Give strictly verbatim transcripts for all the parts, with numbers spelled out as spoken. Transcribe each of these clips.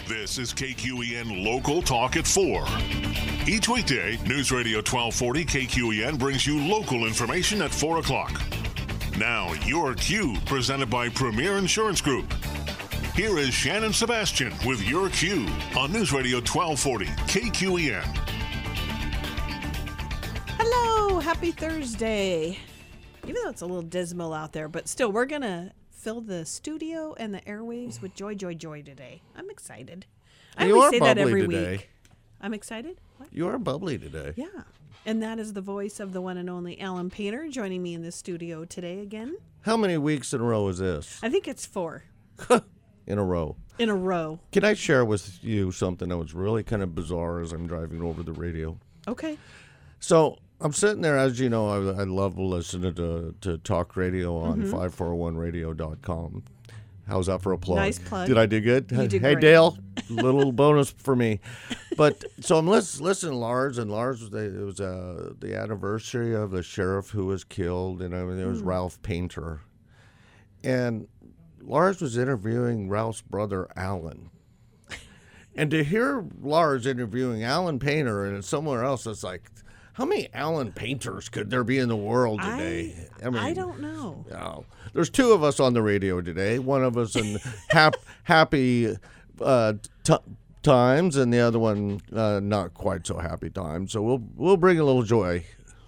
This is K Q E N Local Talk at four. Each weekday, News Radio twelve forty K Q E N brings you local information at four o'clock. Now, your Q, presented by Premier Insurance Group. Here is Shannon Sebastian with your Q on News Radio twelve forty K Q E N. Hello, happy Thursday. Even though it's a little dismal out there, but still, we're going to fill the studio and the airwaves with joy, joy, joy today. I'm excited. I you always are say that bubbly every today. week. I'm excited. What? You are bubbly today. Yeah. And that is the voice of the one and only Alan Painter joining me in the studio today again. How many weeks in a row is this? I think it's four. In a row. In a row. Can I share with you something that was really kind of bizarre as I'm driving over the radio? Okay. So I'm sitting there, as you know, I, I love listening to, to talk radio on Mm-hmm. five four one radio dot com. How's that for a plug? Nice plug. Did I do good? You did hey, great. Dale, little bonus for me. But so I'm lis- listening to Lars, and Lars, was the, it was uh, the anniversary of the sheriff who was killed, and I mean, it was Mm. Ralph Painter. And Lars was interviewing Ralph's brother, Alan. And to hear Lars interviewing Alan Painter and somewhere else, it's like, how many Alan Painters could there be in the world today? I, I don't know. No. There's two of us on the radio today. One of us in hap, happy uh, t- times, and the other one uh, not quite so happy times. So we'll we'll bring a little joy.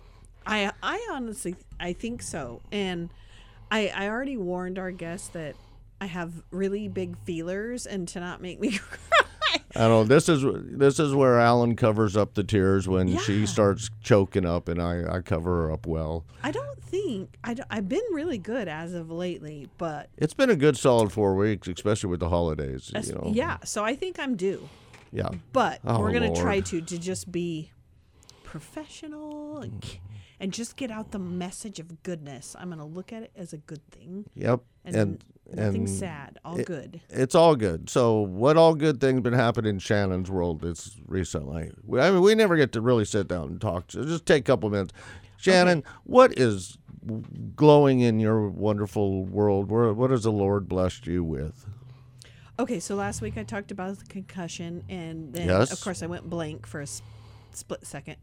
I I honestly I think so, and I I already warned our guests that I have really big feelers and to not make me cry. I don't know. This is this is where Alan covers up the tears when Yeah. she starts choking up, and I, I cover her up well. I don't think I don't- I've been really good as of lately, but It's been a good solid four weeks, especially with the holidays. as- You know. yeah. So I think I'm due, Yeah. but Oh, we're gonna Lord. try to to just be professional and k- and just get out the message of goodness. I'm gonna look at it as a good thing, Yep. and, And nothing and sad, all it- good. It's all good. So, what all good things been happening in Shannon's world this recently? We, I mean, we never get to really sit down and talk. So just take a couple minutes. Shannon, what is glowing in your wonderful world? Where- What has the Lord blessed you with? Okay, so last week I talked about the concussion, and then Yes. of course I went blank for a s- split second.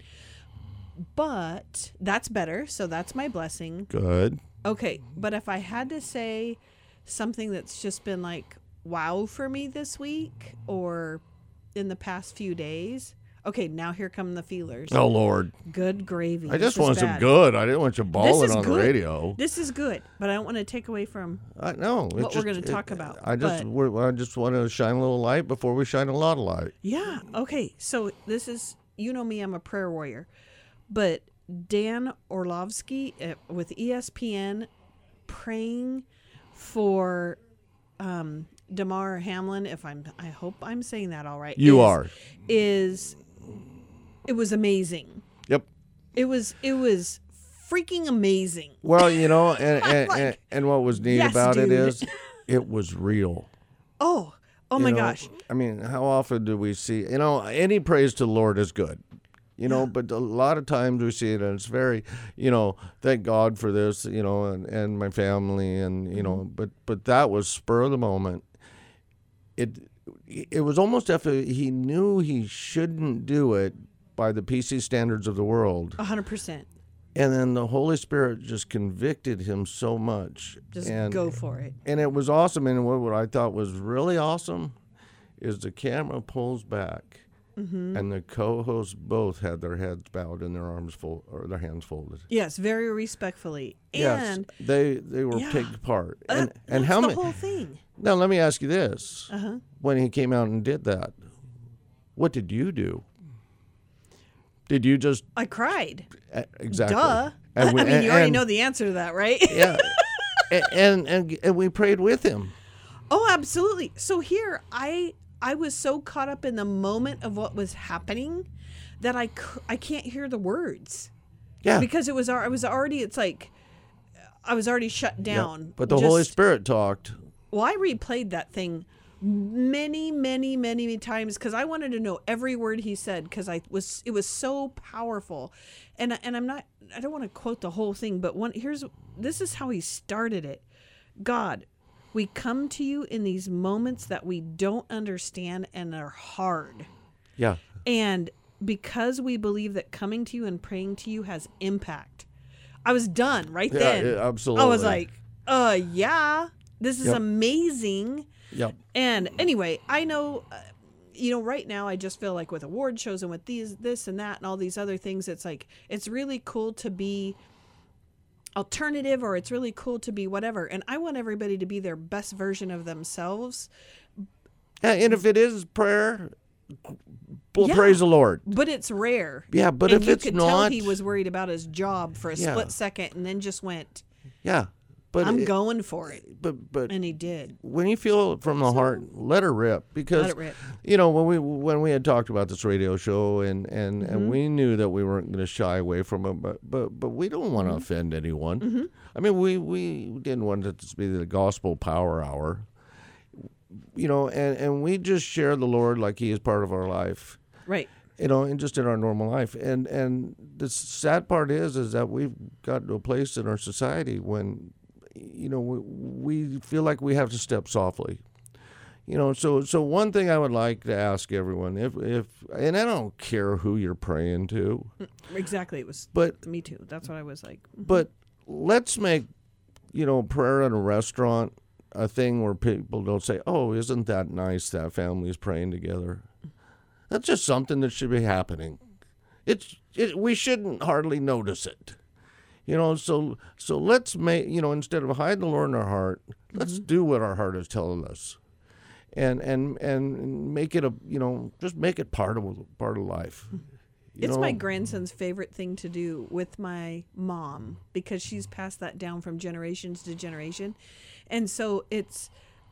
But that's better, so that's my blessing. Good. Okay, but if I had to say something that's just been like wow for me this week or in the past few days, okay, now here come the feelers. Oh, Lord. Good gravy. I This just is want some bad. good. I didn't want you This bawling is on good. the radio. This is good, but I don't want to take away from. I know. What we're gonna talk about, I just, but- we're, I just want to shine a little light before we shine a lot of light. Yeah. Okay. So this is, you know me, I'm a prayer warrior. But Dan Orlovsky uh, with E S P N praying for um, Damar Hamlin, if I'm, I hope I'm saying that all right. You is, are. Is, it was amazing. Yep. It was, it was freaking amazing. Well, you know, and and, Like, and, and what was neat yes, about it dude. is it was real. Oh, oh You my know, gosh. I mean, how often do we see, you know, any praise to the Lord is good, you know, but a lot of times we see it and it's very, you know, thank God for this, you know, and, and my family and, you know, Mm-hmm. but but that was spur of the moment. It it was almost if he knew he shouldn't do it by the P C standards of the world. A hundred percent. And then the Holy Spirit just convicted him so much. Just and, go for it. And it was awesome. And what, what I thought was really awesome is the camera pulls back, Mm-hmm. and the co-hosts both had their heads bowed and their arms fold or their hands folded. Yes, very respectfully. Yes, And they they were Yeah. taking part. that- And and that's how the many? whole thing. Now let me ask you this: Uh-huh. when he came out and did that, what did you do? Did you just I cried. uh, exactly? Duh. And we- I mean, and- you already and- know the answer to that, right? Yeah, and, and and and we prayed with him. Oh, absolutely. So here, I I was so caught up in the moment of what was happening that I, c- I can't hear the words Yeah, because it was al- I was already it's like I was already shut yeah. down. But the Holy Just- Spirit talked. Well, I replayed that thing many, many, many times because I wanted to know every word he said because I was it was so powerful, and and I'm not I don't want to quote the whole thing, but one here's this is how he started it. God, We come to you in these moments that we don't understand and are hard. Yeah. And because we believe that coming to you and praying to you has impact. I was done right Yeah, then. yeah, absolutely. I was like, uh, yeah, this is Yep. amazing. Yep. And anyway, I know, uh, you know, right now I just feel like with award shows and with these, this and that and all these other things, it's like, it's really cool to be alternative, or it's really cool to be whatever. And I want everybody to be their best version of themselves. Yeah, and if it is prayer, well, Yeah. praise the Lord. But it's rare. Yeah, but and if you it's could not, tell he was worried about his job for a Yeah. split second and then just went, yeah, but I'm it- going for it. But but And he did. when you feel it from the heart, let her rip. Because Let it rip. you know when we when we had talked about this radio show and and, Mm-hmm. and we knew that we weren't going to shy away from it, but but but we don't want to Mm-hmm. offend anyone. I mean, we we didn't want it to be the gospel power hour. You know, and and we just share the Lord like He is part of our life. Right. You know, and just in our normal life. And and the sad part is, is that we've got to a place in our society when, you know, we, we feel like we have to step softly. You know, so so one thing I would like to ask everyone, if if and I don't care who you're praying to, Exactly. It was but me too. That's what I was like. but let's make, you know, prayer in a restaurant a thing where people don't say, "Oh, isn't that nice that family's praying together?" That's just something that should be happening. It's it, we shouldn't hardly notice it, you know. So so let's make, you know, instead of hiding the Lord in our heart, let's do what our heart is telling us, and and and make it a, you know, just make it part of part of life. You It's know? my grandson's favorite thing to do with my mom because she's passed that down from generations to generation. And so it's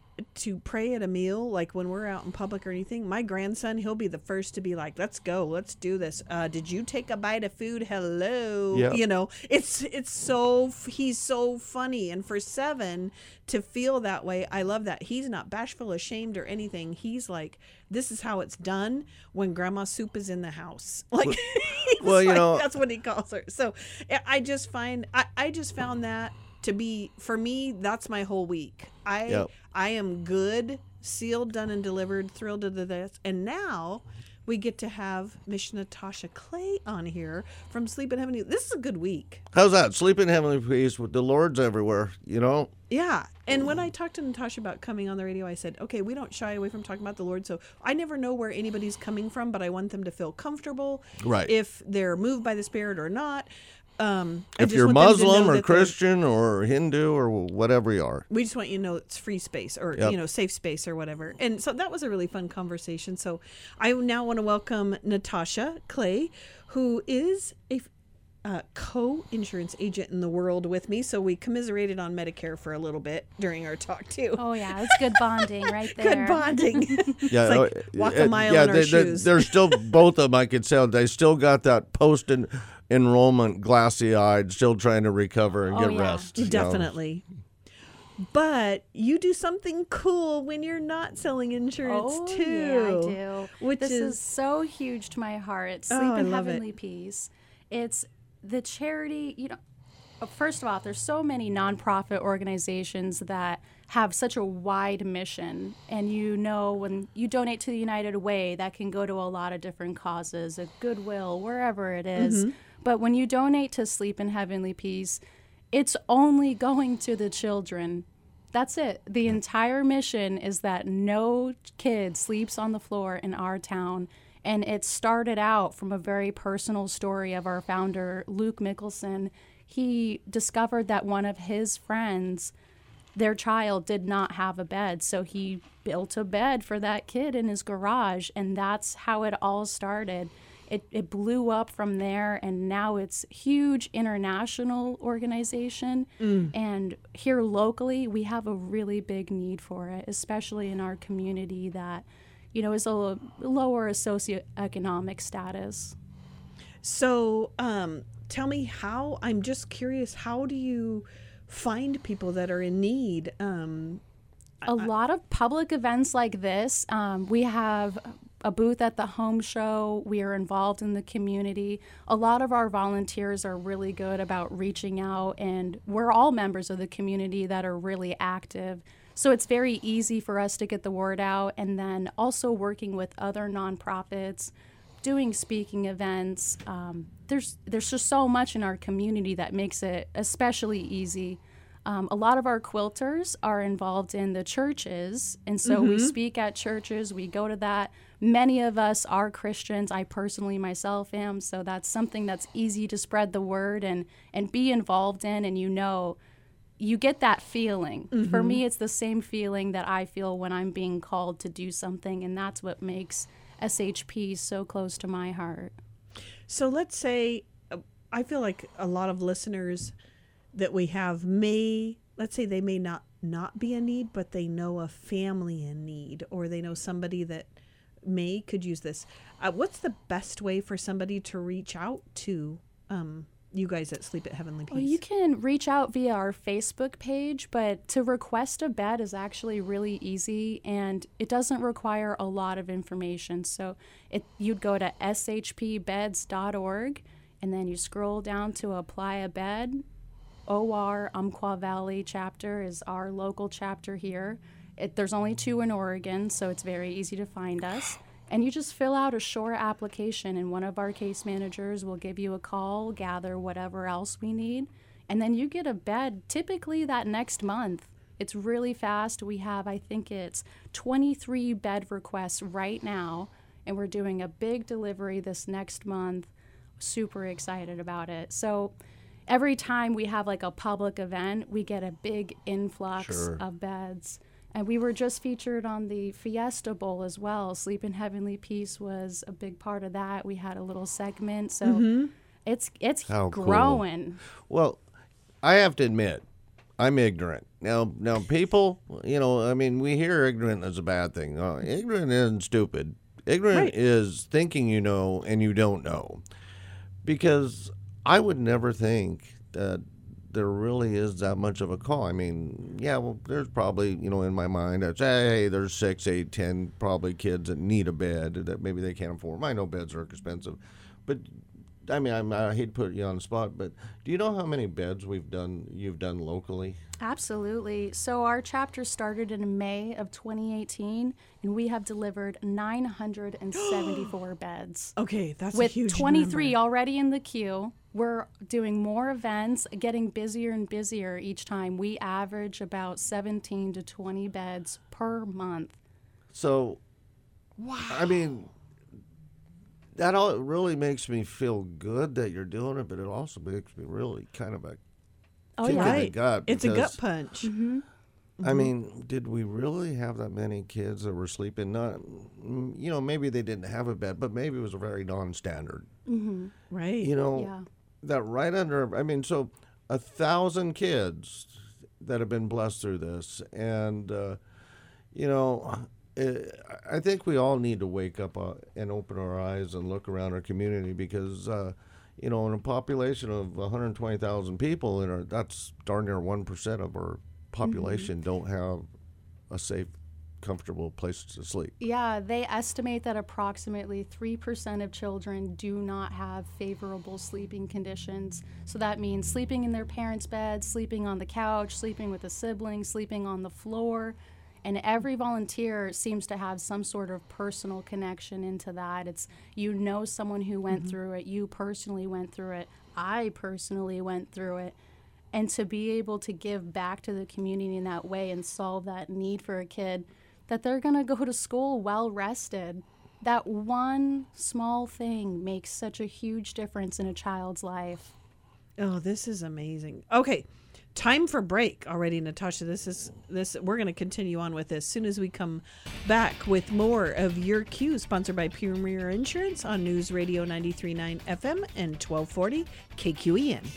to pray at a meal, like when we're out in public or anything. My grandson, he'll be the first to be like, let's go, let's do this. Uh, did you take a bite of food? Hello. Yeah. You know, it's it's so, he's so funny. And for seven to feel that way, I love that. He's not bashful, ashamed, or anything. He's like, this is how it's done when grandma soup is in the house. Like, he's well, you like, know- that's what he calls her. So I- I just find, I, I just found that to be, for me, that's my whole week. I Yep. I am good, sealed, done, and delivered, thrilled to this. And now we get to have Miss Natasha Clay on here from Sleep in Heavenly. This is a good week. How's that? Sleep in heavenly peace with the Lord's everywhere, you know? Yeah. And when I talked to Natasha about coming on the radio, I said, okay, we don't shy away from talking about the Lord. So I never know where anybody's coming from, but I want them to feel comfortable. Right. If they're moved by the Spirit or not. Um, I If just you're want them to Muslim know or that they're- Christian or Hindu or whatever you are. we just want you to know it's free space or, Yep. you know, safe space or whatever. And so that was a really fun conversation. So I now want to welcome Natasha Clay, who is a uh, co-insurance agent in the world with me. So we commiserated on Medicare for a little bit during our talk too. Oh yeah, it's good bonding right there. Good bonding. Yeah, it's like uh, walk uh, a mile yeah, in our they, they, shoes. They're still, both of them, I could tell, they still got that post en- enrollment glassy eyed, still trying to recover and Oh, get yeah. rest. you know. Definitely. But you do something cool when you're not selling insurance Oh too. yeah, I do. Which this is, is so huge to my heart. Sleep Oh, I in love it. Heavenly Peace. It's the charity, you know, first of all, there's so many nonprofit organizations that have such a wide mission. And you know, when you donate to the United Way, that can go to a lot of different causes, a Goodwill, wherever it is. Mm-hmm. But when you donate to Sleep in Heavenly Peace, it's only going to the children. That's it. The entire mission is that no kid sleeps on the floor in our town. And it started out from a very personal story of our founder, Luke Mickelson. He discovered that one of his friends, their child did not have a bed. So he built a bed for that kid in his garage. And that's how it all started. It, it blew up from there, and now it's huge international organization. Mm. And here locally, we have a really big need for it, especially in our community that, you know, is a l- lower socioeconomic status. so um, tell me how, I'm just curious, how do you find people that are in need? Um, A lot of public events like this, um, we have a booth at the home show. We are involved in the community. A lot of our volunteers are really good about reaching out, and we're all members of the community that are really active. So it's very easy for us to get the word out, and then also working with other nonprofits, doing speaking events. Um, there's there's just so much in our community that makes it especially easy. Um, a lot of our quilters are involved in the churches, and so mm-hmm. we speak at churches, we go to that. Many of us are Christians. I personally myself am, so that's something that's easy to spread the word and, and be involved in, and you know, you get that feeling. Mm-hmm. For me, it's the same feeling that I feel when I'm being called to do something, and that's what makes S H P so close to my heart. So let's say, uh, I feel like a lot of listeners that we have may, let's say they may not, not be in need, but they know a family in need, or they know somebody that may could use this. Uh, what's the best way for somebody to reach out to um, you guys at Sleep at Heavenly Peace? Well, you can reach out via our Facebook page, but to request a bed is actually really easy, and it doesn't require a lot of information. So it, you'd go to s h p beds dot org, and then you scroll down to apply a bed. O R Umpqua Valley chapter is our local chapter here. It, there's only two in Oregon, so it's very easy to find us. And you just fill out a short application, and one of our case managers will give you a call, gather whatever else we need, and then you get a bed typically that next month. It's really fast. We have, I think it's twenty-three bed requests right now, and we're doing a big delivery this next month. Super excited about it. So every time we have like a public event, we get a big influx Sure. of beds. And we were just featured on the Fiesta Bowl as well. Sleep in Heavenly Peace was a big part of that. We had a little segment. So mm-hmm. it's it's How cool. growing. Well, I have to admit, I'm ignorant. Now, now people, you know, I mean, we hear ignorant as a bad thing. Uh, ignorant isn't stupid. Ignorant Right. is thinking you know and you don't know. Because I would never think that there really is that much of a call. I mean, yeah, well, there's probably, you know, in my mind, it's, hey, there's six, eight, ten probably kids that need a bed that maybe they can't afford. I know beds are expensive. But, I mean, I'm, I hate to put you on the spot, but do you know how many beds we've done, you've done locally? Absolutely. So our chapter started in May of twenty eighteen, and we have delivered nine hundred seventy-four beds. Okay, that's With a huge twenty-three number. already in the queue. We're doing more events, getting busier and busier each time. We average about seventeen to twenty beds per month. So, wow. I mean, that all really makes me feel good that you're doing it, but it also makes me really kind of a Oh, kick yeah. in the Right. gut. It's a gut because, punch. Mm-hmm. I mean, did we really have that many kids that were sleeping? Not, you know, maybe they didn't have a bed, but maybe it was a very non-standard. Mm-hmm. Right. You know, Yeah. that right under, I mean, so a thousand kids that have been blessed through this. And, uh, you know, it, I think we all need to wake up uh, and open our eyes and look around our community because, uh, you know, in a population of one hundred twenty thousand people, in our, that's darn near one percent of our population mm-hmm. don't have a safe, comfortable place to sleep. Yeah, they estimate that approximately three percent of children do not have favorable sleeping conditions. So that means sleeping in their parents' bed, sleeping on the couch, sleeping with a sibling, sleeping on the floor. And every volunteer seems to have some sort of personal connection into that. It's, you know, someone who went mm-hmm. through it. You personally went through it. I personally went through it. And to be able to give back to the community in that way and solve that need for a kid, that they're going to go to school well rested. That one small thing makes such a huge difference in a child's life. Oh, this is amazing. Okay, time for break already, Natasha. This is this. We're going to continue on with this as soon as we come back with more of Your Q, sponsored by Premier Insurance on News Radio ninety-three point nine F M and twelve forty K Q E N.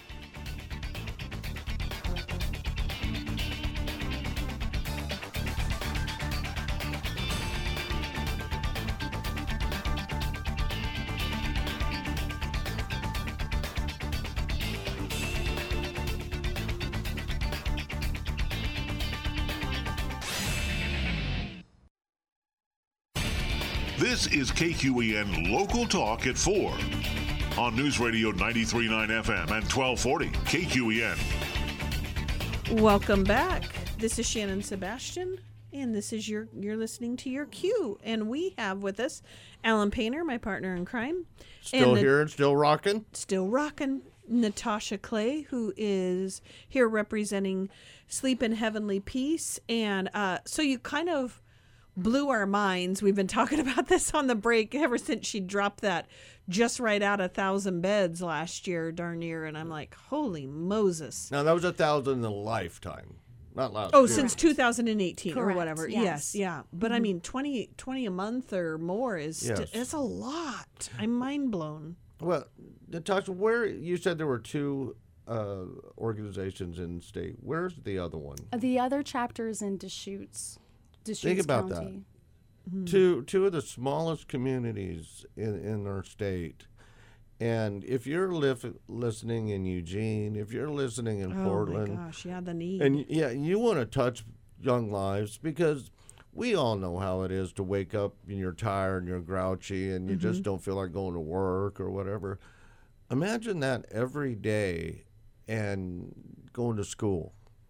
This is K Q E N Local Talk at four on News Radio ninety-three point nine F M and twelve forty K Q E N. Welcome back. This is Shannon Sebastian, and this is your you're listening to your Q, and we have with us Alan Painter, my partner in crime, Still and here and still rocking. still rocking Natasha Clay, who is here representing Sleep in Heavenly Peace, and uh, so you kind of blew our minds. We've been talking about this on the break ever since she dropped that just right out a thousand beds last year, darn near, and I'm like, holy Moses. Now that was a thousand in a lifetime, not last Oh, year. since two thousand eighteen or Correct, whatever. yes. Yes, yeah. But I mean, twenty, twenty a month or more is sti- Yes. it's a lot. I'm mind blown. Well, Natasha, where you said there were two uh, organizations in state. Where's the other one? The other chapter is in Deschutes, Deschutes Think about County. Two two of the smallest communities in, in our state. And if you're lif- listening in Eugene, if you're listening in Oh Portland, my gosh, yeah, the need. and y- yeah, you want to touch young lives because we all know how it is to wake up and you're tired and you're grouchy and you just don't feel like going to work or whatever. Imagine that every day and going to school.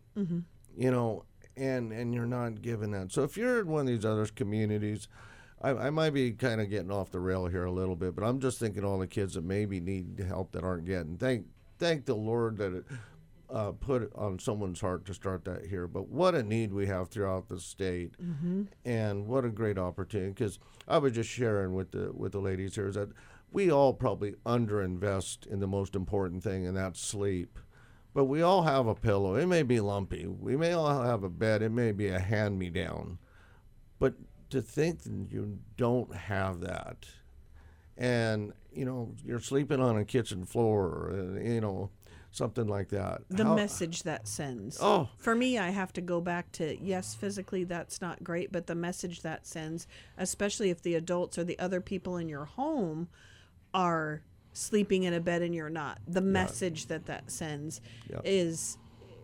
You know, and and you're not given that. So if you're in one of these other communities, I, I might be kind of getting off the rail here a little bit, but I'm just thinking all the kids that maybe need help that aren't getting. Thank thank the Lord that it uh, put it on someone's heart to start that here. But what a need we have throughout the state, and what a great opportunity. Because I was just sharing with the with the ladies here is that we all probably underinvest in the most important thing, and that's sleep. But we all have a pillow. It may be lumpy. We may all have a bed. It may be a hand-me-down. But to think that you don't have that, and, you know, you're sleeping on a kitchen floor, uh, you know, something like that. the How- message that sends. Oh. For me, I have to go back to, yes, physically that's not great, but the message that sends, especially if the adults or the other people in your home are sleeping in a bed and you're not, the message that that sends Yeah. is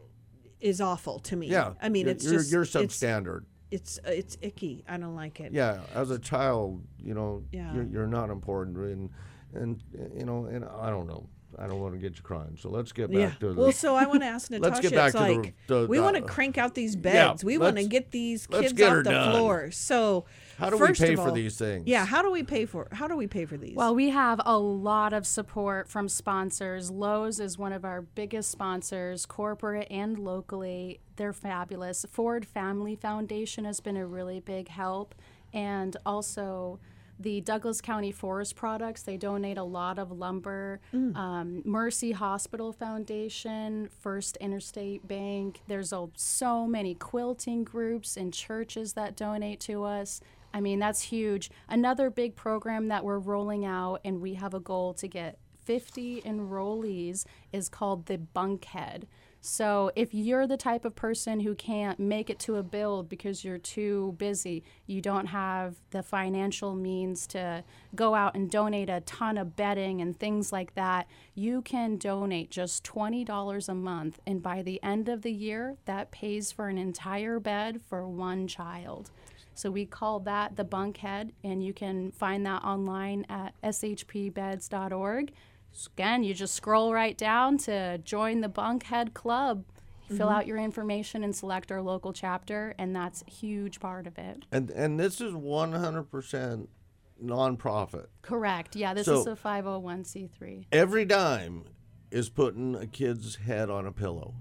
is awful to me. Yeah. I mean, you're, it's you're, just you're it's, substandard. it's it's icky. I don't like it. Yeah, as a child, you know, Yeah. you're, you're not important, and and you know, and I don't know, I don't want to get you crying. So let's get back Yeah. to the. Well, so I want to ask Natasha. Let's get back it's to the- like the- we the- want to crank out these beds. we want to let's- get these let's kids get off her the done. floor. So How do we first pay of for all- these things? Yeah, how do we pay for? How do we pay for these? Well, we have a lot of support from sponsors. Lowe's is one of our biggest sponsors, corporate and locally. They're fabulous. Ford Family Foundation has been a really big help. And also the Douglas County Forest Products, they donate a lot of lumber. Um, Mercy Hospital Foundation, First Interstate Bank. There's a, so many quilting groups and churches that donate to us. I mean, that's huge. Another big program that we're rolling out, and we have a goal to get fifty enrollees, is called the Bunkhead. So if you're the type of person who can't make it to a build because you're too busy, you don't have the financial means to go out and donate a ton of bedding and things like that, you can donate just twenty dollars a month. And by the end of the year, that pays for an entire bed for one child. So we call that the Bunkhead, and you can find that online at s h p beds dot org. Again, you just scroll right down to join the Bunkhead Club. You fill out your information and select our local chapter, and that's a huge part of it. And and this is one hundred percent nonprofit. Correct. Yeah, this So- is a five oh one c three. Every dime is putting a kid's head on a pillow.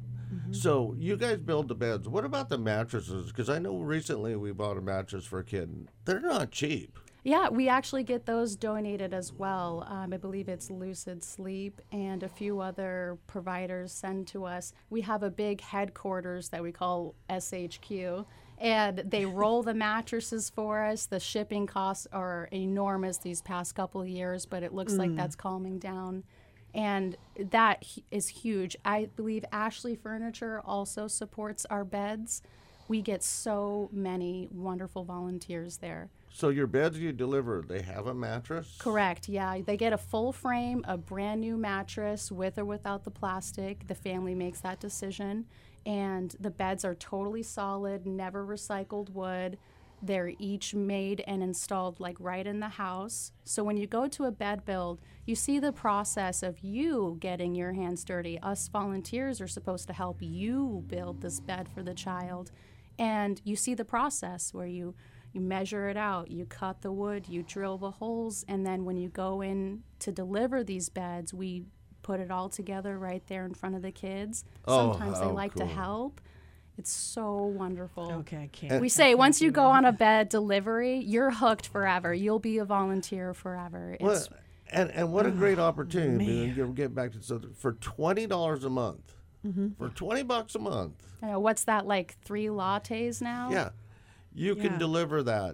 So you guys build the beds. What about the mattresses? Because I know recently we bought a mattress for a kid. They're not cheap. Yeah, we actually get those donated as well. Um, I believe it's Lucid Sleep and a few other providers send to us. We have a big headquarters that we call S H Q, and they roll the mattresses for us. The shipping costs are enormous these past couple of years, but it looks like that's calming down. And that hu- is huge. I believe Ashley Furniture also supports our beds. We get so many wonderful volunteers there. So your beds you deliver, they have a mattress? Correct, yeah. They get a full frame, a brand new mattress with or without the plastic. The family makes that decision. And the beds are totally solid, never recycled wood. They're each made and installed like right in the house. So when you go to a bed build, you see the process of you getting your hands dirty. Us volunteers are supposed to help you build this bed for the child. And you see the process where you, you measure it out, you cut the wood, you drill the holes, and then when you go in to deliver these beds, we put it all together right there in front of the kids. Oh, Sometimes they how like cool. to help. It's so wonderful. Okay, I can't. We say once you go on a bed delivery, you're hooked forever. You'll be a volunteer forever. It's, Well, and and what a great opportunity! man. to get back to so for twenty dollars a month, Mm-hmm. for twenty bucks a month, you know, what's that, like three lattes now? yeah, you Yeah. can deliver that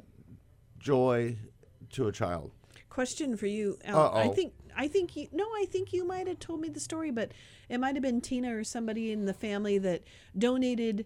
joy to a child. Question for you. Al. I Uh-oh. think I think you no, I think you might have told me the story, but it might have been Tina or somebody in the family that donated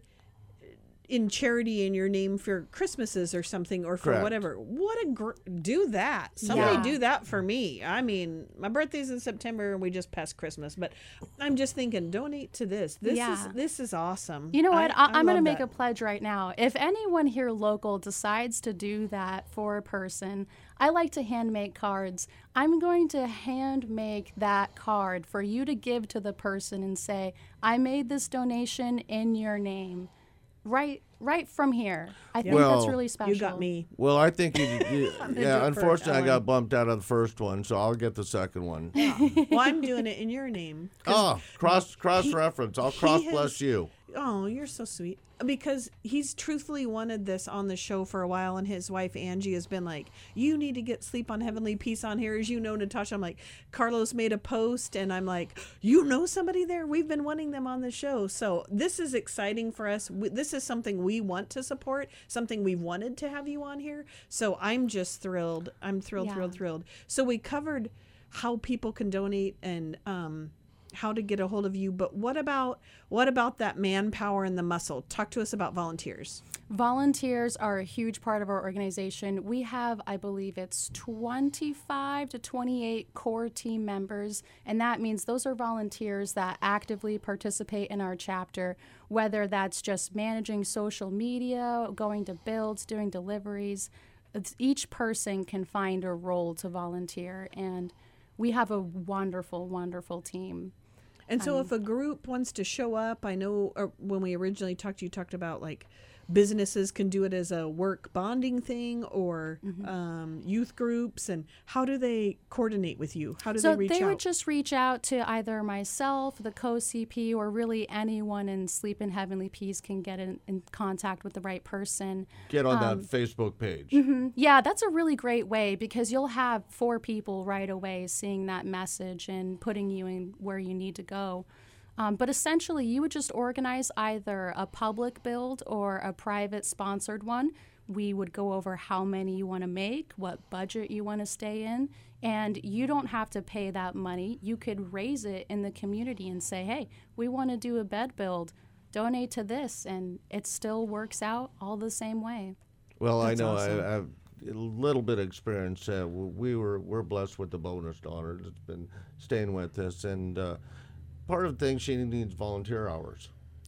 in charity in your name for Christmases or something, or for Correct. whatever. What a gr- do that. Somebody Yeah. do that for me. I mean, my birthday's in September and we just passed Christmas, but I'm just thinking, donate to this. This Yeah. is this is awesome. You know what? I, I, I'm going to love make that. a pledge right now. If anyone here local decides to do that for a person, I like to hand make cards. I'm going to hand make that card for you to give to the person and say, I made this donation in your name. Right right from here. I think Well, that's really special. You got me. Well, I think you, you gonna do yeah. it first, Unfortunately, I Ellen. got bumped out of the first one, so I'll get the second one. Well, I'm doing it in your name. 'Cause Oh, cross cross he- reference. I'll he cross has- bless you. Oh, you're so sweet. Because he's truthfully wanted this on the show for a while, and his wife Angie has been like, "You need to get Sleep on Heavenly Peace on here." As you know, Natasha, I'm like, Carlos made a post, and I'm like, "You know somebody there? We've been wanting them on the show." So this is exciting for us. We, this is something we want to support, something we've wanted to have you on here. So I'm just thrilled. I'm thrilled, Yeah. thrilled, thrilled. So we covered how people can donate and um, how to get a hold of you, but what about what about that manpower and the muscle? Talk to us about volunteers. Volunteers are a huge part of our organization. We have, I believe it's twenty-five to twenty-eight core team members, and that means those are volunteers that actively participate in our chapter, whether that's just managing social media, going to builds, doing deliveries. It's, each person can find a role to volunteer, and we have a wonderful, wonderful team. And so if a group wants to show up, I know uh, when we originally talked, you talked about like businesses can do it as a work bonding thing, or Mm-hmm. um, youth groups, and how do they coordinate with you? How do So they reach they out? would just reach out to either myself, the co-C P, or really anyone in Sleep in Heavenly Peace can get in, in contact with the right person. Get on Um, that Facebook page. mm-hmm. Yeah, that's a really great way because you'll have four people right away seeing that message and putting you in where you need to go. Um, but essentially, you would just organize either a public build or a private sponsored one. We would go over how many you want to make, what budget you want to stay in, and you don't have to pay that money. You could raise it in the community and say, hey, we want to do a bed build, donate to this, and it still works out all the same way. Well, That's I know awesome. I, I have a little bit of experience. Uh, we were we're blessed with the bonus daughter that's been staying with us, and uh, part of the thing she needs volunteer hours.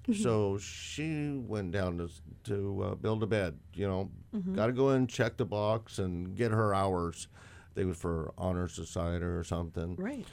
So she went down to to uh, build a bed. You know, got to go in, check the box, and get her hours. They were for honor society or something. right.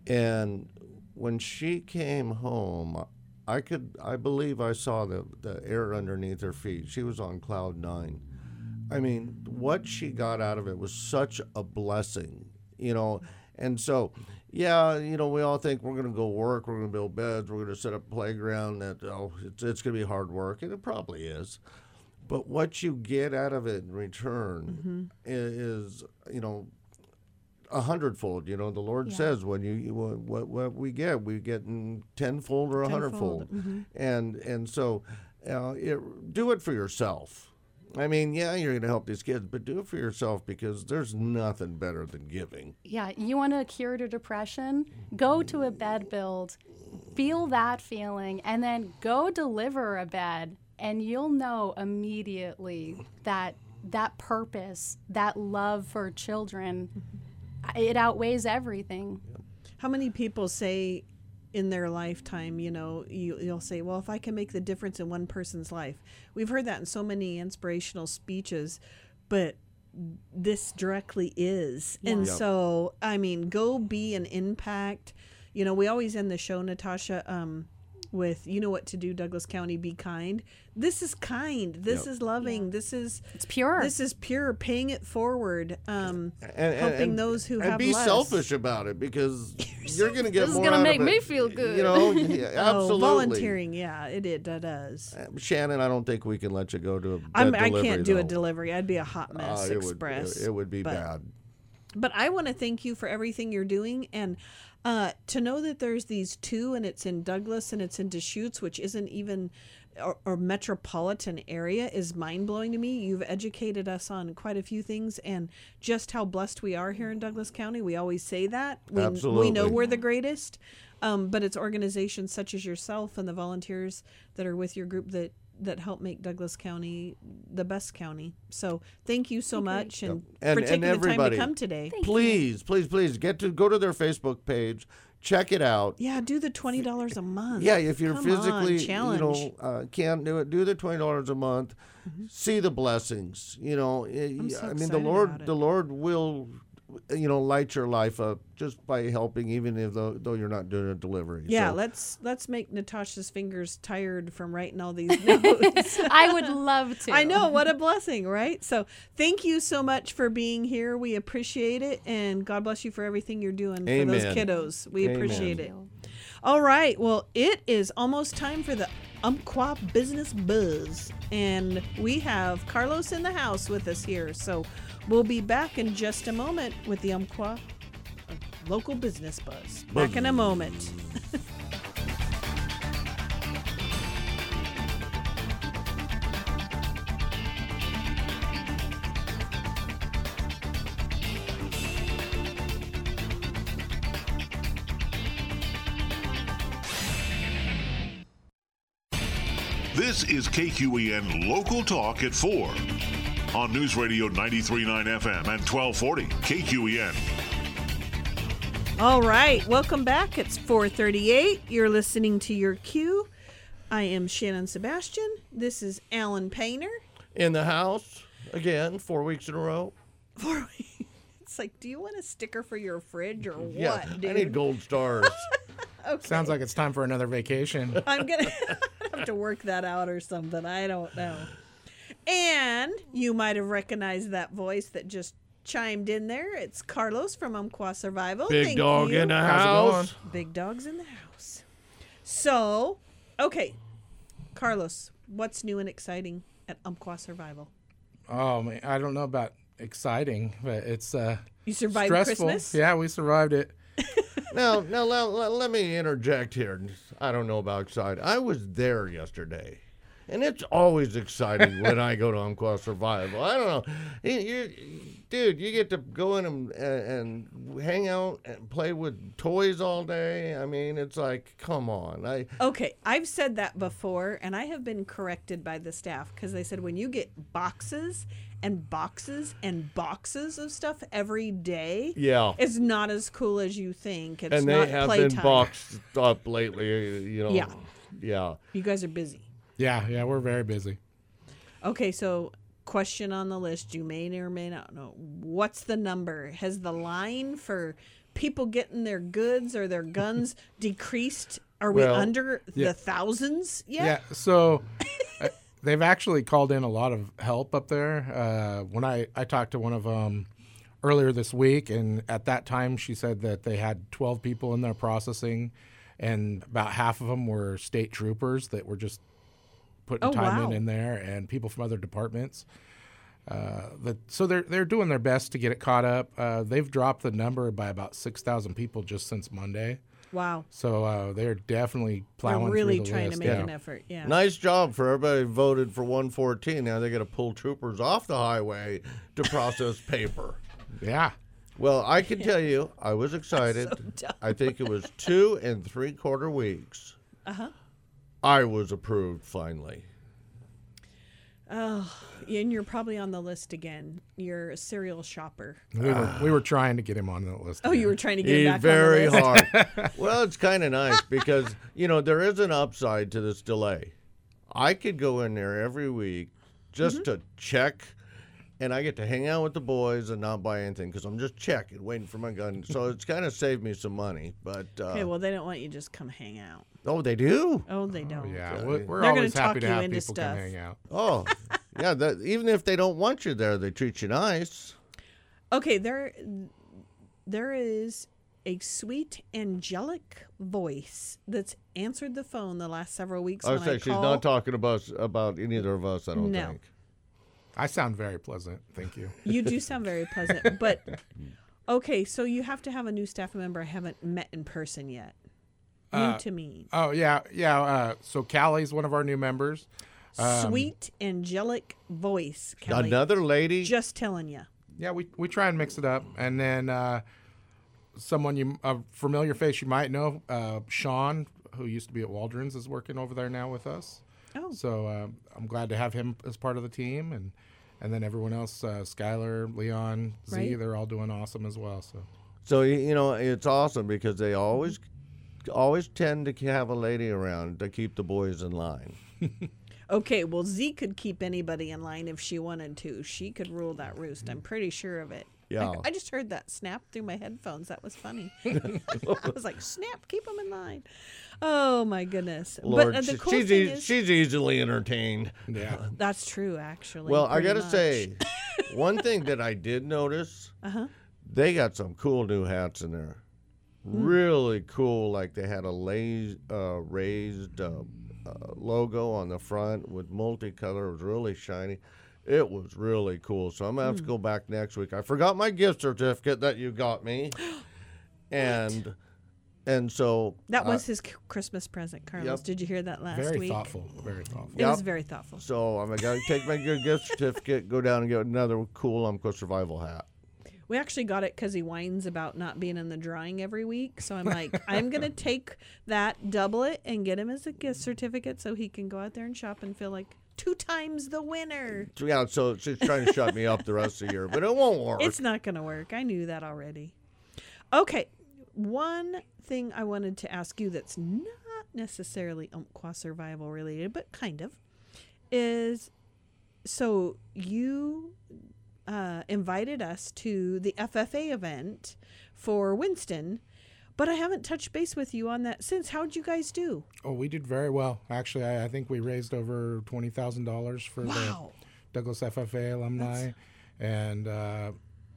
And when she came home, I could, I believe I saw the, the air underneath her feet. She was on cloud nine. I mean, what she got out of it was such a blessing, you know. And so, yeah, you know, we all think we're going to go work, we're going to build beds, we're going to set up a playground, that, oh, it's, it's going to be hard work, and it probably is. But what you get out of it in return i- is, you know, a hundredfold. You know, the Lord Yeah. says when you, you what, what we get, we get in tenfold or a hundredfold, Tenfold, and and so uh, it, do it for yourself. I mean, yeah, you're going to help these kids, but do it for yourself because there's nothing better than giving. Yeah, you want to cure to depression? Go to a bed build, feel that feeling, and then go deliver a bed, and you'll know immediately that that purpose, that love for children, it outweighs everything. How many people say in their lifetime, you know, you, you'll say, well, if I can make the difference in one person's life. We've heard that in so many inspirational speeches, but this directly is. Yeah. And Yep. so, I mean, go be an impact. You know, we always end the show, Natasha, um, with, you know what to do, Douglas County, be kind. This is kind. This Yep. is loving. This is It's pure. this is pure, paying it forward, um, And, and- helping and- those who and have be less. selfish about it, because you're going to get This is more gonna out make of it. me feel good. You know, yeah, absolutely. Oh, volunteering, yeah, it, it does. Uh, Shannon, I don't think we can let you go to a I'm, bed I delivery, can't do a though. delivery. I'd be a hot Uh, mess it would, express. it, it would be but- bad. But I want to thank you for everything you're doing, and uh, to know that there's these two, and it's in Douglas and it's in Deschutes, which isn't even a, a metropolitan area, is mind blowing to me. You've educated us on quite a few things, and just how blessed we are here in Douglas County. We always say that. We, we know Absolutely. we're the greatest, um, but it's organizations such as yourself and the volunteers that are with your group that that help make Douglas County the best county. So thank you so much, and, And- for and taking the time everybody. to come today. Please, please, please get to go to their Facebook page, check it out. Yeah, do the twenty dollars a month. Yeah, if you're Come physically, on, you challenge. know, uh, can't do it, do the twenty dollars a month. See the blessings. You know, I- I'm so I mean, the excited Lord, about it. the Lord will, you know, light your life up just by helping, even if though, though you're not doing a delivery. Yeah, So, let's let's make Natasha's fingers tired from writing all these notes. I would love to. I know, what a blessing, right? So thank you so much for being here. We appreciate it, and God bless you for everything you're doing for those Amen. kiddos. We Amen. appreciate it. All right, well, it is almost time for the Umpqua Business Buzz, and we have Carlos in the house with us here. So we'll be back in just a moment with the Umpqua Local Business Buzz. Back in a moment. This is K Q E N Local Talk at four on News Radio ninety-three point nine F M and twelve forty K Q E N. All right, welcome back. It's four thirty-eight. You're listening to Your Q. I am Shannon Sebastian. This is Alan Painter. in the house again, four weeks in a row. For It's like, do you want a sticker for your fridge or what, Yeah, dude? I need gold stars. Okay. Sounds like it's time for another vacation. I'm gonna have to work that out or something. I don't know. And you might have recognized that voice that just chimed in there. It's Carlos from Umpqua Survival. Big Thank dog you. in the How's it house. Big dogs in the house. So, okay, Carlos, what's new and exciting at Umpqua Survival? Oh man, I don't know about exciting, but it's uh You survived stressful. Christmas? Yeah, we survived it. Now, now let, let, let me interject here. I don't know about excited. I was there yesterday, and it's always exciting when I go to Umpqua Survival. I don't know. You, you, dude, you get to go in and, and hang out and play with toys all day. I mean, it's like, come on. I Okay, I've said that before, and I have been corrected by the staff because they said when you get boxes and boxes and boxes of stuff every day, Yeah. it's not as cool as you think. It's and they not have playtime. been boxed up lately, you know. Yeah. Yeah. You guys are busy. Yeah, yeah, we're very busy. Okay, so question on the list you may or may not know. What's the number? Has the line for people getting their goods or their guns decreased? Are we Well, under yeah. the thousands yet? Yeah, so uh, they've actually called in a lot of help up there. Uh, when I, I talked to one of them earlier this week, and at that time she said that they had twelve people in there processing, and about half of them were state troopers that were just putting Oh, time wow. in in there, and people from other departments. Uh, that, so they're they're doing their best to get it caught up. Uh, they've dropped the number by about six thousand people just since Monday. Wow. So uh, they're definitely plowing They're really through the trying list. to make yeah. an effort. Yeah. Nice job for everybody who voted for one fourteen. Now they got to pull troopers off the highway to process paper. Yeah. Well, I can tell you, I was excited. So dumb. I think it was two and three quarter weeks. Uh-huh. I was approved finally. Oh, and you're probably on the list again. You're a serial shopper. We were we were trying to get him on the list. Oh, you were trying to get him He's back very on the list. hard. Well, it's kind of nice because, you know, there is an upside to this delay. I could go in there every week just Mm-hmm. to check, and I get to hang out with the boys and not buy anything because I'm just checking, waiting for my gun. So it's kind of saved me some money. But uh, Okay, well, they don't want you to just come hang out. oh, they do. Oh, they don't. Yeah, we're, we're They're gonna always talk happy to you have into people stuff. can hang out. Oh, yeah. That, even if they don't want you there, they treat you nice. Okay, there, there is a sweet, angelic voice that's answered the phone the last several weeks. I would when say I she's call. not talking about about either of us. I don't No. think. I sound very pleasant. Thank you. You do sound very pleasant, but okay. So you have to have a new staff member I haven't met in person yet. New Uh, to me, Oh yeah, yeah. Uh, so Callie's one of our new members. Um, sweet, angelic voice. Kelly. Another lady. Just telling you. Yeah, we we try and mix it up, and then uh, someone you a familiar face you might know, uh, Sean, who used to be at Waldron's, is working over there now with us. Oh, So uh, I'm glad to have him as part of the team, and and then everyone else, uh, Skylar, Leon, Z, Right. they're all doing awesome as well. So So y- you know it's awesome because they always, always tend to have a lady around to keep the boys in line. okay. Well, Z could keep anybody in line if she wanted to. She could rule that roost. I'm pretty sure of it. Yeah. I, I just heard that snap through my headphones. That was funny. I was like, snap, keep them in line. Oh my goodness! Lord, but uh, the she- cool she's thing e- is, she's easily entertained. yeah, that's true, actually. Well, I pretty gotta much. say, one thing that I did notice, Uh-huh. they got some cool new hats in there. Hmm. Really cool. Like they had a lays, uh, raised uh, uh, logo on the front with multicolor. It was really shiny. It was really cool. So I'm gonna have Hmm. to go back next week. I forgot my gift certificate that you got me, and and so That uh, was his c- Christmas present, Carlos. Yep. Did you hear that last very week? thoughtful, very thoughtful. It was Yep. very thoughtful. So I'm gonna take my good gift certificate, go down and get another cool Umpqua Survival hat. We actually got it because he whines about not being in the drawing every week. So I'm like, I'm going to take that, double it, and get him as a gift certificate so he can go out there and shop and feel like two times the winner. So, yeah, so she's trying to shut me up the rest of the year, but it won't work. It's not going to work. I knew that already. Okay. One thing I wanted to ask you that's not necessarily Umpqua survival related, but kind of, is so you uh, invited us to the F F A event for Winston, but I haven't touched base with you on that since. How'd you guys do? Oh, we did very well. Actually, I, I think we raised over twenty thousand dollars for Wow. the Douglas F F A alumni, and uh,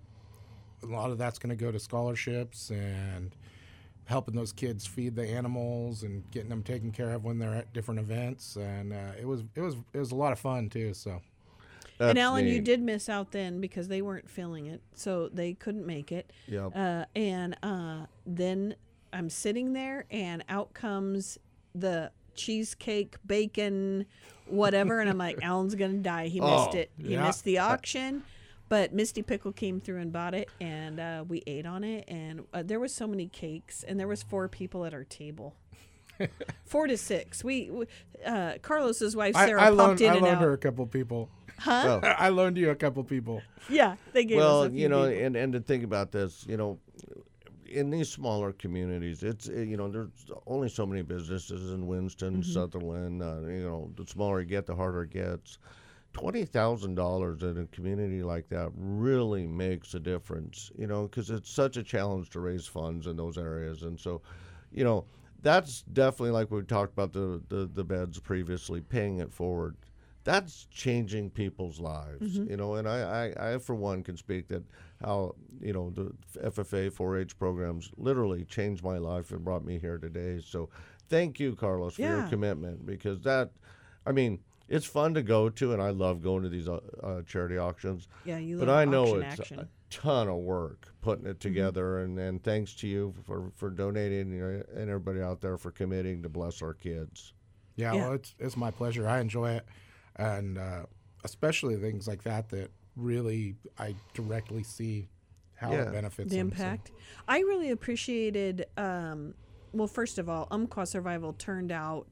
a lot of that's going to go to scholarships and helping those kids feed the animals and getting them taken care of when they're at different events. And uh, it was it was it was a lot of fun too. So That's and Alan, you neat. did miss out then because they weren't feeling it, so they couldn't make it. Yep. Uh, and uh, then I'm sitting there, and out comes the cheesecake, bacon, whatever, and I'm like, Alan's gonna die. He missed Oh, it. He yeah. missed the auction. But Misty Pickle came through and bought it, and uh, we ate on it. And uh, there was so many cakes, and there was four people at our table. Four to six. We, we uh, Carlos's wife I, Sarah I popped loaned in I and loaned out. her a couple people. Huh? Oh. I loaned you a couple people. Yeah, they gave us Well, a few you know, people. and, and to think about this, you know, in these smaller communities, it's, uh, you know, there's only so many businesses in Winston, Mm-hmm. Sutherland, uh, you know, the smaller you get, the harder it gets. twenty thousand dollars in a community like that really makes a difference, you know, because it's such a challenge to raise funds in those areas. And so, you know, that's definitely like we talked about the, the, the beds previously, paying it forward. That's changing people's lives, Mm-hmm. you know, and I, I, I, for one, can speak that how, you know, the F F A four H programs literally changed my life and brought me here today. So thank you, Carlos, for your Yeah. commitment, because that, I mean, it's fun to go to, and I love going to these uh, uh, charity auctions. Yeah, you But love I know auction it's action. a ton of work putting it together, and, and thanks to you for, for donating, you know, and everybody out there for committing to bless our kids. Yeah, Yeah. well, it's it's my pleasure. I enjoy it, and uh, especially things like that that really I directly see how Yeah. it benefits The them, so- impact. I really appreciated. Um, well, first of all, Umpqua Survival turned out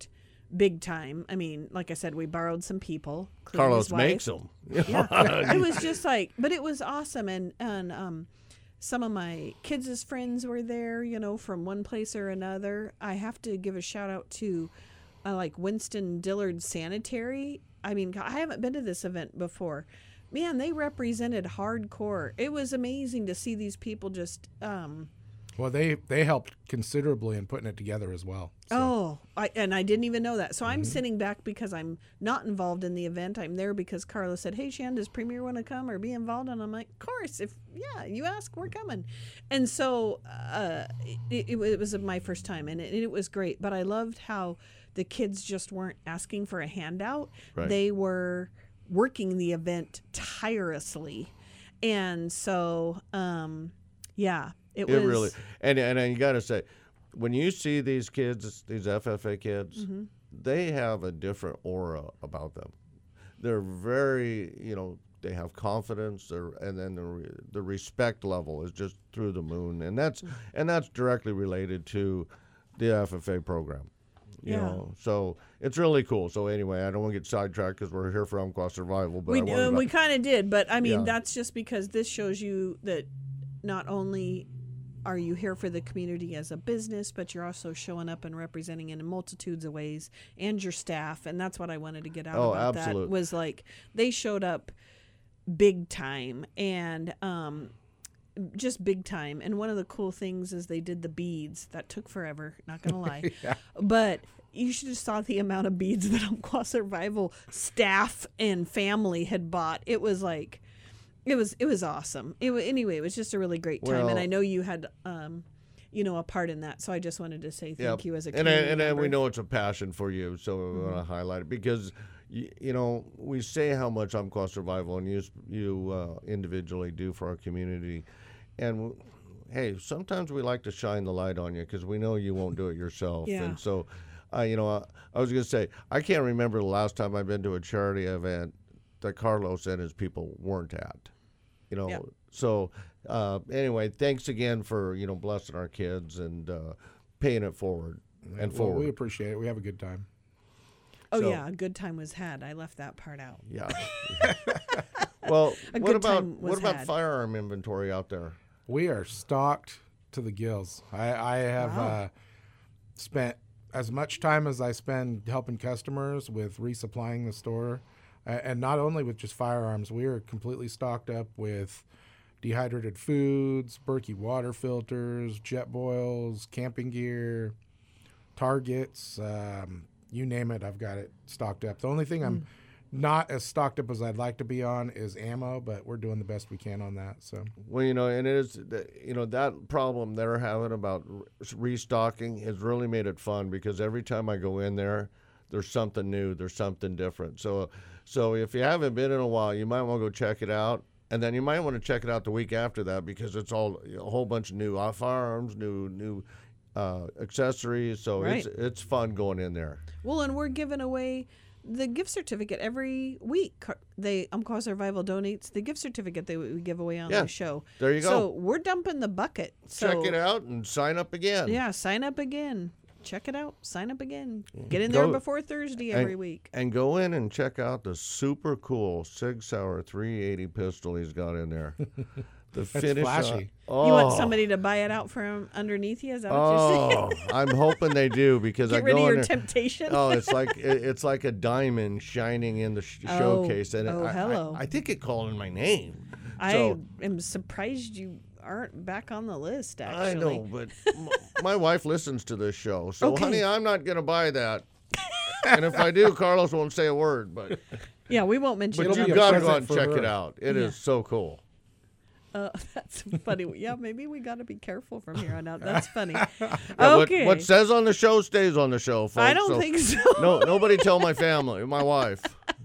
big time. I mean, like I said, we borrowed some people. including Carlos his wife. makes them. Yeah, it was just like, but it was awesome, and and um, some of my kids' friends were there, you know, from one place or another. I have to give a shout out to, uh, like Winston Dillard Sanitary. I mean, I haven't been to this event before. Man, they represented hardcore. It was amazing to see these people just. Um, Well, they they helped considerably in putting it together as well. So. Oh, I, and I didn't even know that. So I'm sitting back because I'm not involved in the event. I'm there because Carla said, "Hey, Shan, does Premier want to come or be involved?" And I'm like, "Of course. If yeah, you ask, we're coming." And so uh, it, it, it was my first time, and it, it was great. But I loved how the kids just weren't asking for a handout. Right. They were working the event tirelessly, and so um, yeah. It, It was really, and and you got to say, when you see these kids, these F F A kids, Mm-hmm. they have a different aura about them. They're very, you know, they have confidence, they're, and then the re- the respect level is just through the moon, and that's Mm. and that's directly related to the F F A program. You Yeah. know, so it's really cool. So anyway, I don't want to get sidetracked because we're here for Umpqua Survival, but we I wanted uh, to- we kind of did, but I mean Yeah. that's just because this shows you that not only are you here for the community as a business, but you're also showing up and representing in multitudes of ways, and your staff. And that's what I wanted to get out Oh, about absolute. that was like they showed up big time, and um, just big time. And one of the cool things is they did the beads. That took forever, not gonna lie. Yeah. But you should have saw the amount of beads that Umpqua Survival staff and family had bought. It was like, it was it was awesome. It wa anyway, it was just a really great time, and Well- I know you had, um, you know, a part in that. So I just wanted to say thank Yep. you as a and community and, and member. we know it's a passion for you, so we Mm-hmm. want to highlight it because you, you know we say how much Umpqua Survival and you you uh, individually do for our community, and w- hey, sometimes we like to shine the light on you because we know you won't do it yourself, Yeah. and so. Uh, you know, I, I was going to say, I can't remember the last time I've been to a charity event that Carlos and his people weren't at. You know, Yep. so uh, anyway, thanks again for, you know, blessing our kids and uh, paying it forward and Well, forward. we appreciate it. We have a good time. Oh so- yeah, a good time was had. I left that part out. Yeah. Well, A what good about time was what about had. firearm inventory out there? We are stocked to the gills. I, I have Wow. uh, spent as much time as I spend helping customers with resupplying the store, uh, and not only with just firearms. We are completely stocked up with dehydrated foods, Berkey water filters, jet boils, camping gear, targets, um, you name it. I've got it stocked up. The only thing I'm not as stocked up as I'd like to be on is ammo, but we're doing the best we can on that. So. Well, you know, and it is, the- you know, that problem they're having about re- restocking has really made it fun because every time I go in there, there's something new, there's something different. So, so if you haven't been in a while, you might want to go check it out, and then you might want to check it out the week after that because it's all a whole bunch of new uh, firearms, new new uh, accessories. So it's Right. it's fun going in there. Well, and we're giving away the gift certificate every week. Car- They Umpqua Survival donates the gift certificate they we give away on Yeah, the show. there you go. So we're dumping the bucket. So Check it out and sign up again. yeah, sign up again. Check it out. Sign up again. Get in Go- there before Thursday every and, week. And go in and check out the super cool Sig Sauer three eighty pistol he's got in there. The finish. flashy. Oh, You want somebody to buy it out from underneath you? Is that what you're saying? Oh, I'm hoping they do because I Get rid go of in your there. temptation. Oh, it's like it, it's like a diamond shining in the sh- Oh, showcase, and it- oh, I, hello. I, I think it called in my name. I So- am surprised you aren't back on the list, actually. I know, but m- my wife listens to this show, so Okay. honey, I'm not gonna buy that. And if I do, Carlos won't say a word. But Yeah, we won't mention but It'll that. you be a gotta go present out and for check her. it out. It is Yeah. so cool. Uh, that's funny. Yeah, maybe we got to be careful from here on out. That's funny. Yeah, what- okay. What, says on the show stays on the show, folks. I don't so think so. No, nobody tell my family, my wife.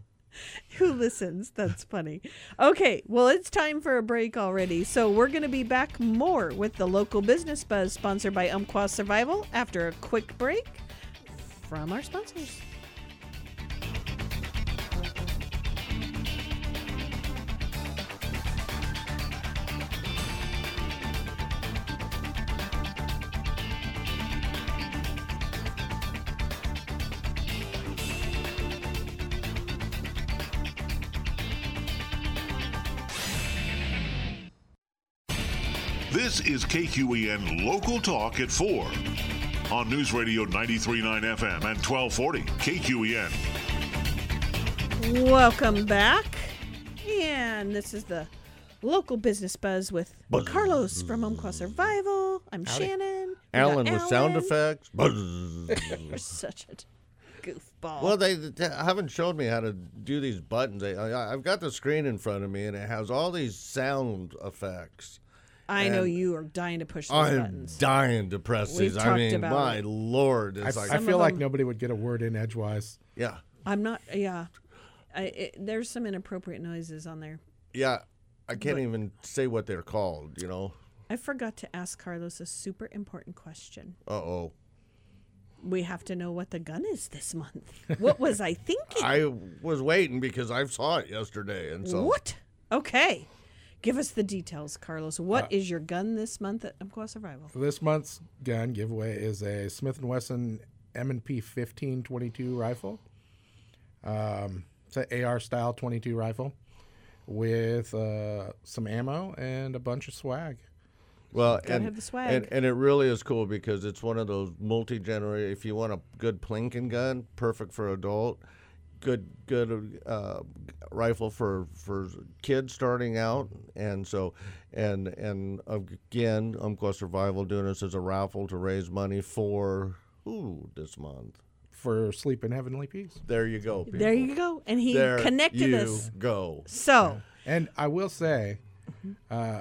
Who listens? That's funny. Okay, well, it's time for a break already. So we're going to be back more with the Local Business Buzz sponsored by Umpqua Survival after a quick break from our sponsors. This is K Q E N Local Talk at four on News Radio ninety-three point nine F M and twelve forty K Q E N. Welcome back. And this is the Local Business Buzz with Buzz. Carlos from Umpqua Survival. I'm Howdy. Shannon. We Alan got with sound Alan. effects. Buzz. You're such a goofball. Well, they, they haven't showed me how to do these buttons. I, I, I've got the screen in front of me, and it has all these sound effects. I know and you are dying to push those I'm buttons. dying to press We've these. I talked mean, about my it. Lord. I, It's like, I Some feel of like them- nobody would get a word in edgewise. yeah. I'm not, yeah. I, it, there's some inappropriate noises on there. Yeah. I can't But- even say what they're called, you know? I forgot to ask Carlos a super important question. Uh-oh. We have to know what the gun is this month. What was I thinking? I was waiting because I saw it yesterday, and so What? Okay. Give us the details, Carlos. What is your gun this month at Umpqua Survival? This month's gun giveaway is a Smith and Wesson M and P fifteen twenty-two rifle. Um, it's an A R style twenty-two rifle with uh, some ammo and a bunch of swag. well, Gotta and, have the swag. and and it really is cool because it's one of those multi-generation. If you want a good plinking gun, perfect for adult. Good, good uh, rifle for for kids starting out, and so, and and again, Umpqua Survival doing this as a raffle to raise money for who this month. For Sleep in Heavenly Peace. There you go. People. There you go. And he There connected you us. go. So, And I will say, uh,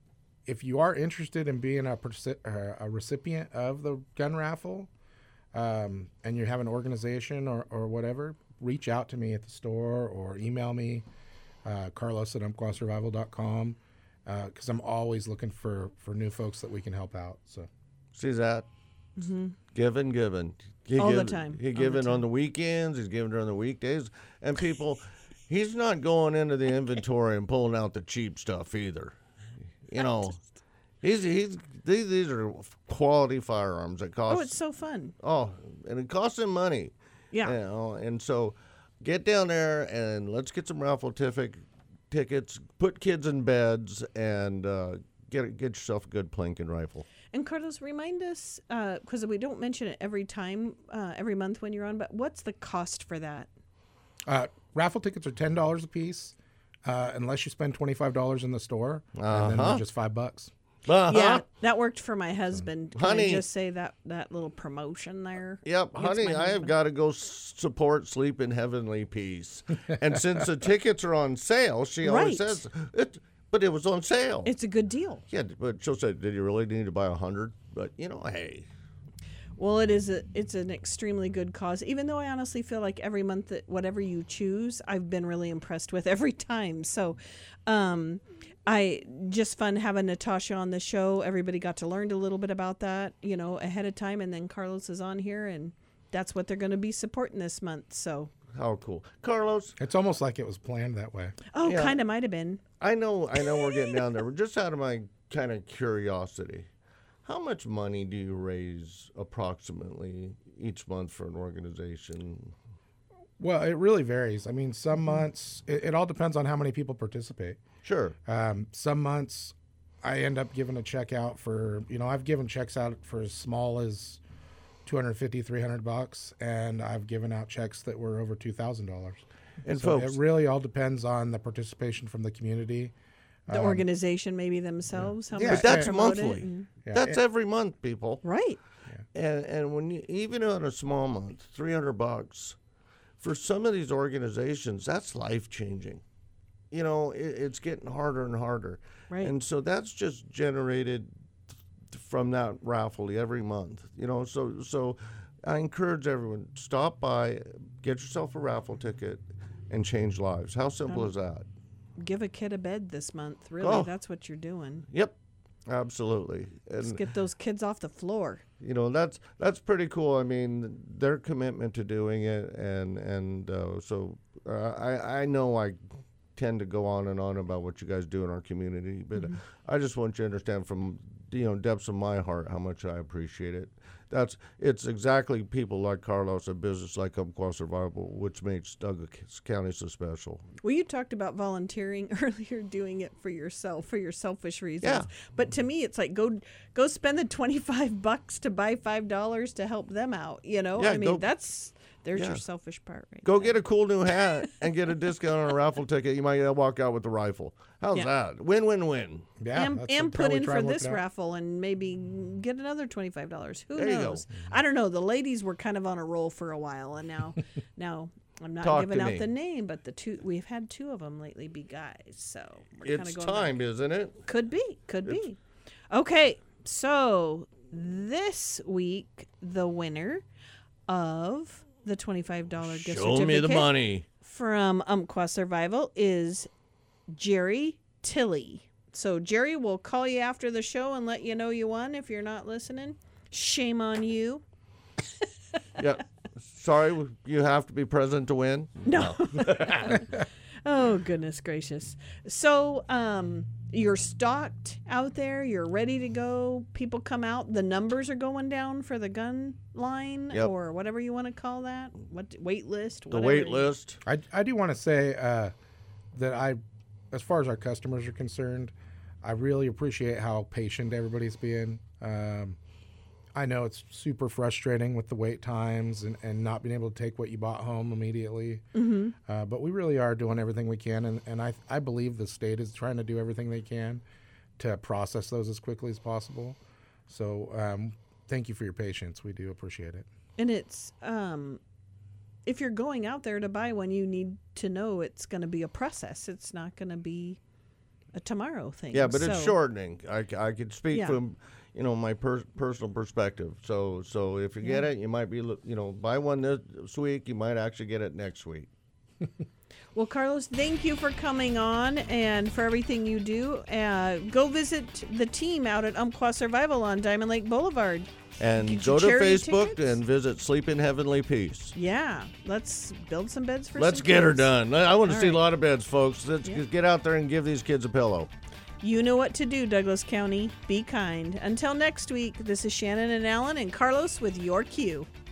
if you are interested in being a, perci- uh, a recipient of the gun raffle, um, and you have an organization or, or whatever, reach out to me at the store or email me, uh, carlos at umpqua survival dot com, because I'm always looking for, for new folks that we can help out. So See that? Mm-hmm. Giving, giving. He All the gives- time. He All the giving time. on the weekends. He's giving during the weekdays. And people, he's not going into the inventory and pulling out the cheap stuff either. You know, he's he's these, these are quality firearms that cost. oh, it's so fun. oh, and it costs him money. Yeah. You know, and so get down there and let's get some raffle tiffic, tickets, put kids in beds, and uh, get get yourself a good plinking rifle. And Carlos, remind us, because we don't mention it every time, uh, every month when you're on, but what's the cost for that? uh, raffle tickets are ten dollars a piece, uh, unless you spend twenty-five dollars in the store, and then Uh-huh. they're just five bucks. Uh-huh. Yeah, that worked for my husband. Can Honey. I just say that that little promotion there? Yep, Gets honey, my I have husband. got to go s- support Sleep in Heavenly Peace. And since the tickets are on sale, she always Right. says, it, but it was on sale. It's a good deal. yeah, but she'll say, did you really need to buy a hundred? But, you know, hey. Well, it is a it's an extremely good cause. Even though I honestly feel like every month that whatever you choose, I've been really impressed with every time. So, um, I just fun having Natasha on the show. Everybody got to learn a little bit about that, you know, ahead of time, and then Carlos is on here, and that's what they're going to be supporting this month. So, How cool. Carlos, It's almost like it was planned that way. oh, Yeah. kind of might have been. I know I know we're getting down there. Just out of my kind of curiosity, how much money do you raise approximately each month for an organization? Well, it really varies. I mean, some months, it, it all depends on how many people participate. Sure. Um, some months, I end up giving a check out for, you know, I've given checks out for as small as two hundred fifty, three hundred bucks, and I've given out checks that were over two thousand dollars. And So folks, it really all depends on the participation from the community. The organization, maybe themselves. How Yeah, much but that's they promote it monthly. and- Yeah, That's it- every month, people. right. And and when you, even on a small month, three hundred bucks, for some of these organizations, that's life changing. You know, it, it's getting harder and harder, Right. and so that's just generated th- from that raffle every month. You know, so so I encourage everyone, stop by, get yourself a raffle ticket, and change lives. How simple is that? Give a kid a bed this month. Really, Oh. that's what you're doing. Yep, absolutely. Just And get those kids off the floor. you know, that's that's pretty cool. I mean, their commitment to doing it, and and uh, so uh, I I know I tend to go on and on about what you guys do in our community, but Mm-hmm. I just want you to understand from you know depths of my heart how much I appreciate it. That's it's exactly people like Carlos, a business like Umpqua Survival, which makes Douglas County so special. Well, you talked about volunteering earlier, doing it for yourself, for your selfish reasons. Yeah. But to me, it's like go go spend the twenty-five bucks to buy five dollars to help them out. You know, Yeah, I mean, go- that's there's Yeah. your selfish part, right? Go there. get a cool new hat and get a discount on a raffle ticket. You might walk out with a rifle. How's Yeah. that? Win, win, win. Yeah, and that's and how put we in try for and look this it out. raffle and maybe get another twenty-five dollars. Who There you go. knows? I don't know. The ladies were kind of on a roll for a while, and now, now I'm not Talk giving to out me. the name, but the two we've had two of them lately be guys. So we're It's kinda going back. time, isn't it? Could be. Could be. Okay. So this week, the winner of the twenty-five dollars gift Show me the certificate money. from Umpqua Survival is Jerry Tilley. So Jerry will call you after the show and let you know you won if you're not listening. Shame on you. Yeah. Sorry, you have to be present to win. No. Oh, goodness gracious. So, um, you're stocked out there. You're ready to go. People come out. The numbers are going down for the gun line Yep. or whatever you want to call that. What wait list? The whatever. wait list. I, I do want to say uh, that I, as far as our customers are concerned, I really appreciate how patient everybody's being. Um, I know it's super frustrating with the wait times and, and not being able to take what you bought home immediately. Mm-hmm. Uh, but we really are doing everything we can, and, and I I believe the state is trying to do everything they can to process those as quickly as possible. So um, thank you for your patience. We do appreciate it. And it's um, if you're going out there to buy one, you need to know it's going to be a process. It's not going to be a tomorrow thing. Yeah, but it's So- shortening. I, I could speak Yeah. from, you know, my per- personal perspective. So so if you get it, you might be, lo- you know, buy one this week. You might actually get it next week. Well, Carlos, thank you for coming on and for everything you do. Uh, go visit the team out at Umpqua Survival on Diamond Lake Boulevard. And Get go your to charity Facebook tickets? and visit Sleep in Heavenly Peace. Yeah, let's build some beds for Let's some get her kids. done. I want to All see right. a lot of beds, folks. Let's Yeah. get out there and give these kids a pillow. You know what to do, Douglas County. Be kind. Until next week, this is Shannon and Alan and Carlos with your cue.